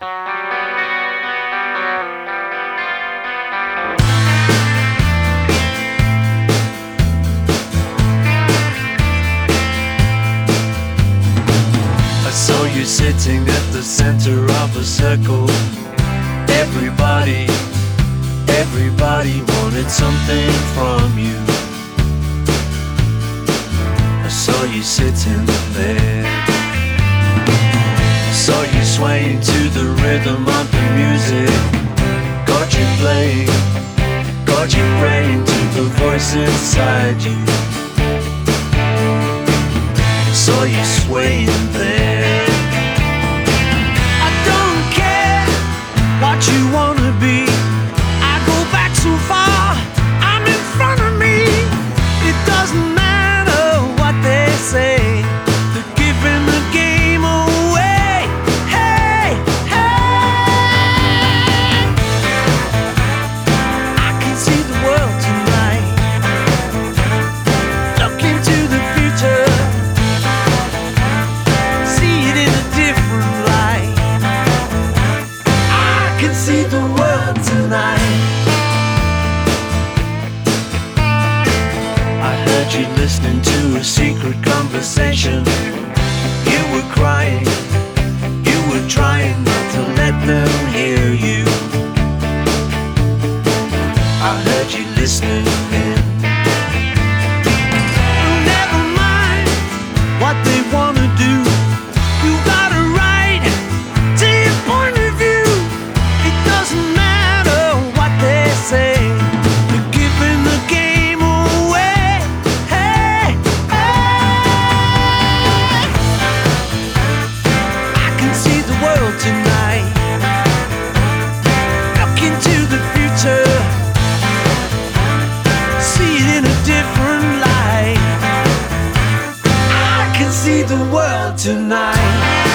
I saw you sitting at the center of a circle. Everybody wanted something from you. I saw you sitting there. I saw you swaying to the rhythm of the music. Got you playing, got you praying to the voice inside you. I saw you swaying there. I don't care what you wanna be. I go back so far, I'm in front of me. It doesn't matter what they say. They're giving the game away. Hey, hey. I can see the world tonight. Look into the future. See it in a different light. I can see the world tonight. I heard you listening to a secret conversation. You were crying, you were trying not to let them hear you. I heard you listening in. Never mind what they wanna do. You got a right to your point of view. It doesn't matter what they say. They're giving the game away. Hey, hey. I can see the world tonight. Look into the future. See it in a different light. I can see the world tonight.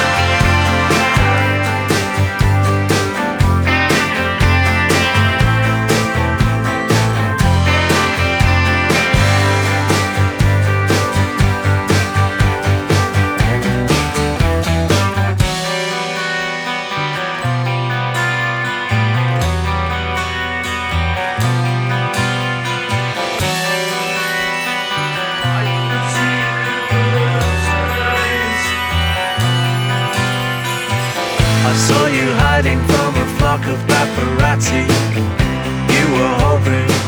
I saw you hiding from a flock of paparazzi. You were hoping